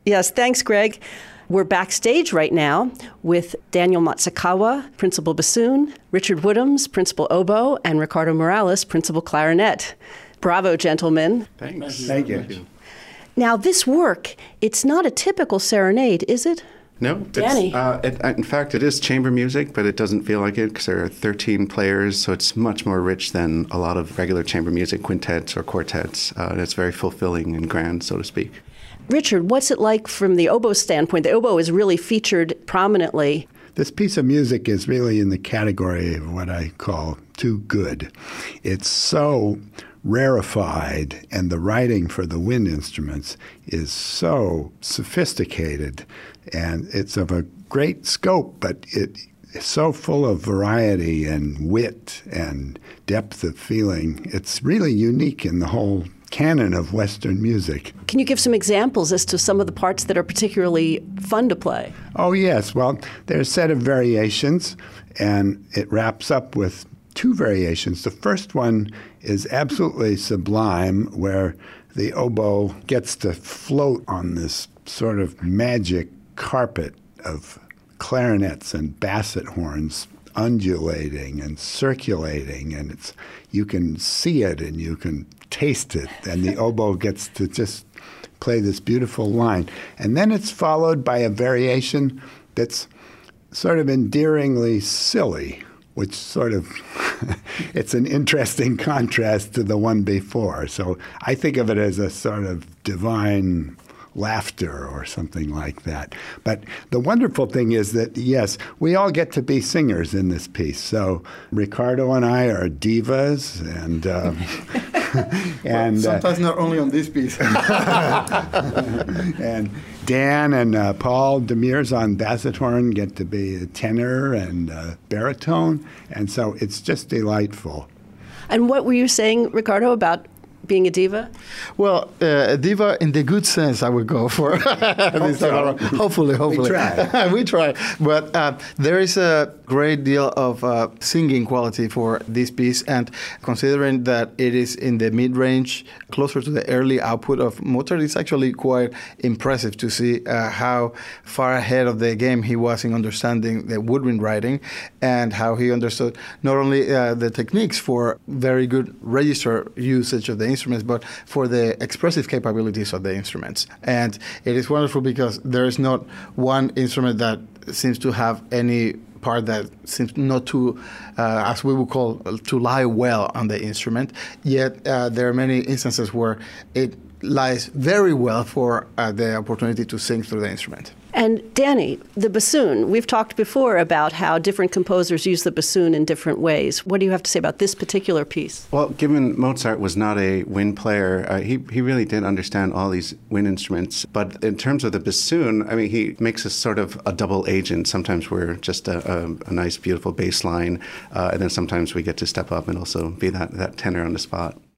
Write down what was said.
Yes, thanks, Greg. We're backstage right now with Daniel Matsukawa, principal bassoon, Richard Woodhams, principal oboe, and Ricardo Morales, principal clarinet. Bravo, gentlemen. Thanks. Thank you. Now, this work, it's not a typical serenade, is it? No, Danny. in fact, it is chamber music, but it doesn't feel like it because there are 13 players, so it's much more rich than a lot of regular chamber music, quintets or quartets. And it's very fulfilling and grand, so to speak. Richard, what's it like from the oboe standpoint? The oboe is really featured prominently. This piece of music is really in the category of what I call too good. It's so rarefied, and the writing for the wind instruments is so sophisticated, and it's of a great scope, but it's so full of variety and wit and depth of feeling. It's really unique in the whole canon of Western music. Can you give some examples as to some of the parts that are particularly fun to play? Oh, yes. Well, there's a set of variations, and it wraps up with two variations. The first one is absolutely sublime, where the oboe gets to float on this sort of magic carpet of clarinets and basset horns undulating and circulating, and you can see it and you can taste it, and the oboe gets to just play this beautiful line. And then it's followed by a variation that's sort of endearingly silly, which sort of, it's an interesting contrast to the one before. So I think of it as a sort of divine laughter or something like that. But the wonderful thing is that, yes, we all get to be singers in this piece. So Ricardo and I are divas, and and sometimes not only on this piece. And Dan and Paul Demers on basset horn get to be a tenor and baritone, and so it's just delightful. And what were you saying, Ricardo, about being a diva? Well, a diva in the good sense, I would go for. Hopefully. We try. We try. But there is a great deal of singing quality for this piece, and considering that it is in the mid-range, closer to the early output of Mozart, it's actually quite impressive to see how far ahead of the game he was in understanding the woodwind writing, and how he understood not only the techniques for very good register usage of the instruments, but for the expressive capabilities of the instruments. And it is wonderful because there is not one instrument that seems to have any part that seems not to, as we would call, to lie well on the instrument. Yet there are many instances where it lies very well for the opportunity to sing through the instrument. And Danny, the bassoon, we've talked before about how different composers use the bassoon in different ways. What do you have to say about this particular piece? Well, given Mozart was not a wind player, he really did understand all these wind instruments. But in terms of the bassoon, I mean, he makes us sort of a double agent. Sometimes we're just a nice, beautiful bass line, and then sometimes we get to step up and also be that tenor on the spot.